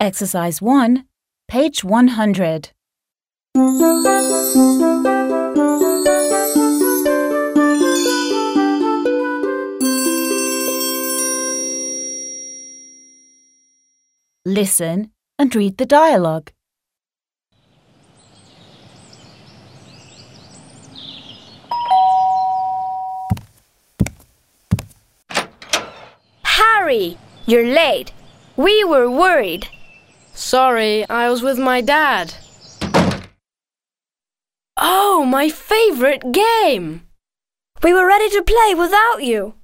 Exercise 1, page 100. Listen and read the dialogue. Harry, you're late. We were worried. Sorry, I was with my dad. Oh, my favorite game! We were ready to play without you.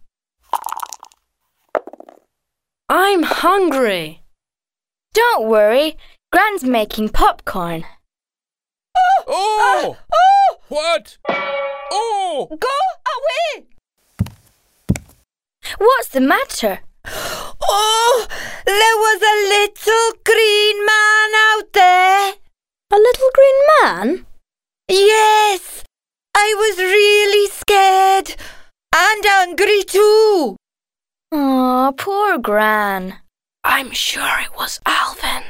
I'm hungry. Don't worry, Gran's making popcorn. Oh! What? Oh! Go away! What's the matter? Oh, there was a little green man out there. A little green man? Yes, I was really scared and angry too. Aw, poor Gran. I'm sure it was Alvin.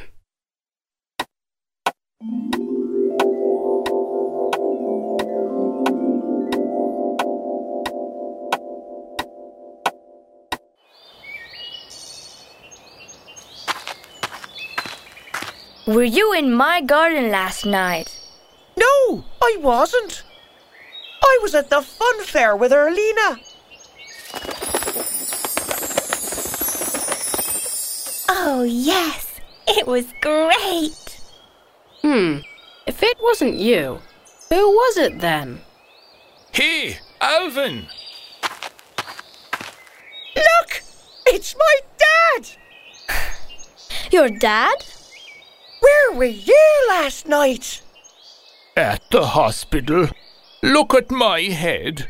Were you in my garden last night? No, I wasn't. I was at the fun fair with Erlina. Oh, yes. It was great. If it wasn't you, who was it then? Hey, Alvin! Look, it's my dad. Your dad? Where were you last night? At the hospital. Look at my head.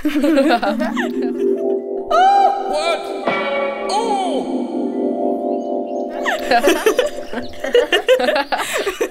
What? Oh!